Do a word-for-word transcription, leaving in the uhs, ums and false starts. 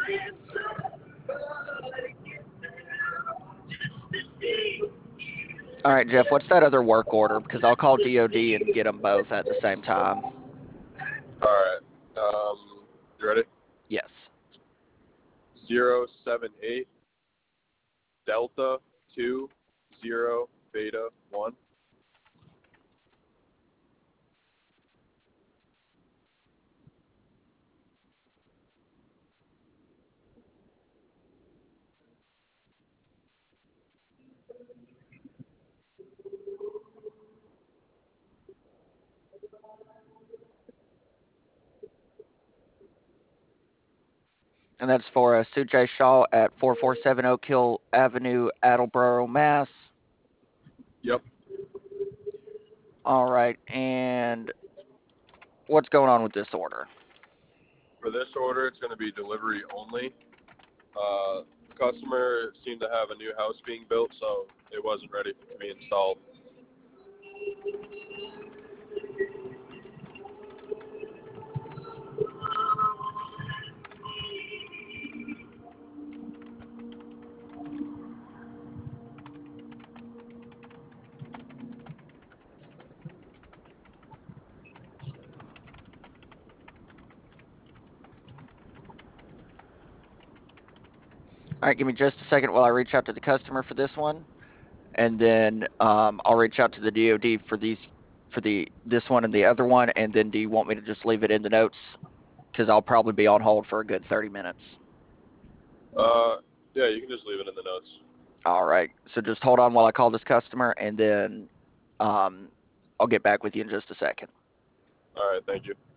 All right, Jeff, what's that other work order? Because I'll call D O D and get them both at the same time. All right. Um, you ready? Yes. Zero seven eight Delta two zero Beta one. And that's for uh, Sujay Shaw at four forty-seven Oak Hill Avenue, Attleboro, Mass. Yep. All right, and what's going on with this order? For this order, it's going to be delivery only. Uh, the customer seemed to have a new house being built, so it wasn't ready to be installed. All right, give me just a second while I reach out to the customer for this one, and then um, I'll reach out to the D O D for these for the this one and the other one. And then, do you want me to just leave it in the notes? Because I'll probably be on hold for a good thirty minutes. Uh, yeah, you can just leave it in the notes. All right, so just hold on while I call this customer, and then um, I'll get back with you in just a second. All right, thank you.